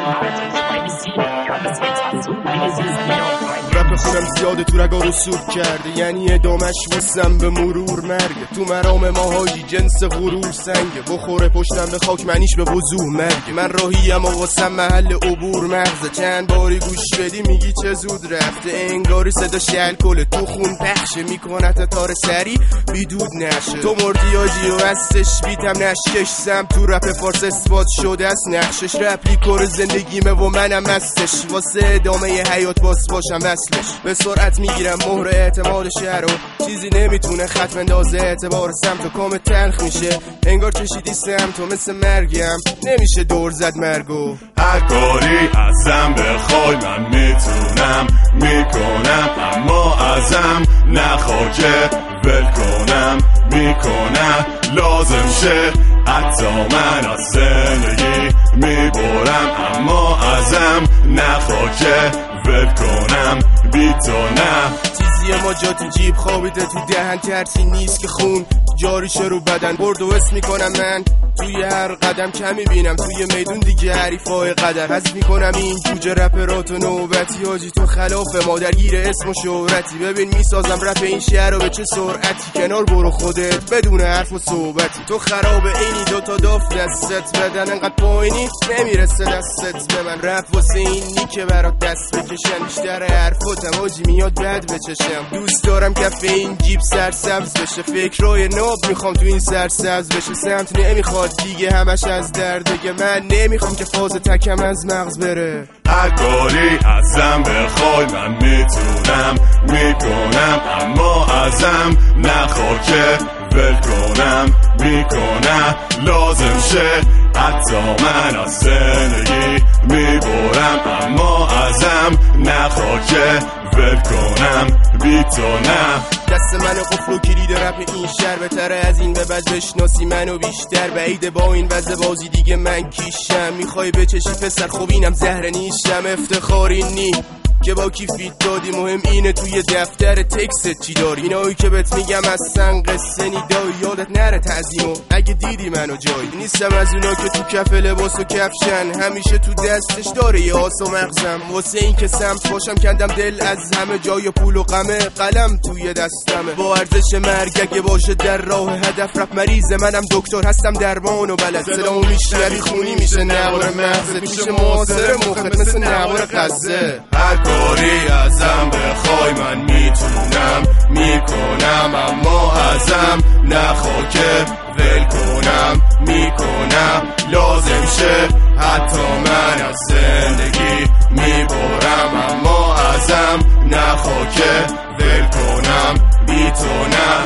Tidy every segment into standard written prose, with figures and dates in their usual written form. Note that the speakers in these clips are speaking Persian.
رپ خونم زیاده تو رگا رو سود کرده، یعنی ادامش واسم به مرور مرگه. تو مرام ماهایی جنس غرور سنگه، بخوره پشتم به خاک منیش به وضوح مرگه. من راهیم واسم محل عبور مغزه، چند باری گوش بدی میگی چه زود رفته. انگاری صداش الکل تو خون پخشه، میکنت تار سری بیدود نشه. تو مردی آجی و هستش بیتم نشکش، سم تو رپ فارس اثبات شده است نقشش. رپلیکور زندگیمه و منم هستش، واسه ادامه حیات باس باشم وصلش. به سرعت میگیرم مهر اعتماد شهر و چیزی نمیتونه ختم اندازه اعتبار سمت و کام تلخ میشه. انگار چشیدی سمت و مثل مرگم نمیشه دور زد مرگو. هر کاری ازم بخوای من میتونم میکنم، اما ازم نخوا که ول کنم میکنم. لازم شه حتی من از زندگی میبرم، اما ازم نخوا که ول کنم بی تو نه. چیزی ما جا تو جیب خوابیده تو دهن، ترسی نیست که خون جاریشه رو بدن. برد و اسم میکنم من توی هر قدم، کمی بینم توی میدون دیگه حریفای قدر. حذف میکنم این جوجه رپرات و نوبتی، آجی تو خلاف مادرگیر اسم و شهرتی. ببین میسازم رپ این شهر رو به چه سرعتی، کنار برو خودت بدون حرف و صحبتی. تو خراب اینی دوتا داف دستت بدن، انقدر پایینی نمیرسه دستت به من. رپ واسه اینی که برات دست بکشن، بیشتر حرفاتم آجی میاد بد بچشم. دوست دارم کف این جیب سرسبز بشه، فکرای ناب میخوام تو این سرسبز بشه. سمت نمیخواد دیگه همش از درده، من نمیخوام که فاز تکم از مغز بره. هر کاری ازم بخوای من میتونم میکنم، اما ازم نخوا که ول کنم میکنم. لازم شه حتی من از زندگی میبرم، اما ازم نخوا که ول کنم بی تو نه. دست منو قفل و کلید رپ این شهر، بهتره از این به بعد بشناسی منو بیشتر. بعیده با این وضع بازی دیگه من کیشم، میخوای بچشی پسر خب اینم زهر نیشم. افتخاری نی که با کی فیت دادی، مهم اینه توی دفتر تکست چی داری. اینایی که بهت میگم اصلا قصه نیدایی، یادت نره تعظیمو اگه دیدی منو جایی. نیستم از اونا که تو کف لباس و کفشن، همیشه تو دستش داره یه آس و مغزم. واسه این که سمت باشم کندم دل از همه جای پول و غمه، قلم توی دستمه با ارزش مرگ اگه باشه در راه هدف. رپ مریض منم دکتر هستم درمان و بلد، سلامو میشنوی خونی میشه نوار مغزت، میشه معاصر مخت مثل نوار قزه. هر کاری ازم بخوای من میتونم میکنم، اما ازم نخوا که ول کنم میکنم. لازم شه حتی من از زندگی میبرم، اما ازم نخوا که ول کنم بی تو نه.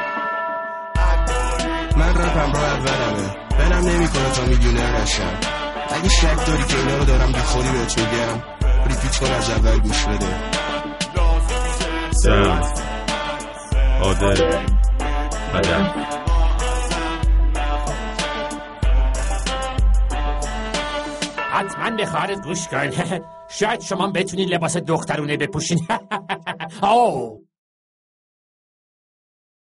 من رپم راه اولمه، بلم نمیکنه تا میلیونر نشم. اگه شک داری که اینا رو دارم بی خودی بهت میگم، ریپیت کن از اول گوش بده. سمت عادل بدن حتما به خواهرت گوش کن. شاید شما بتونین لباس دخترونه بپوشین.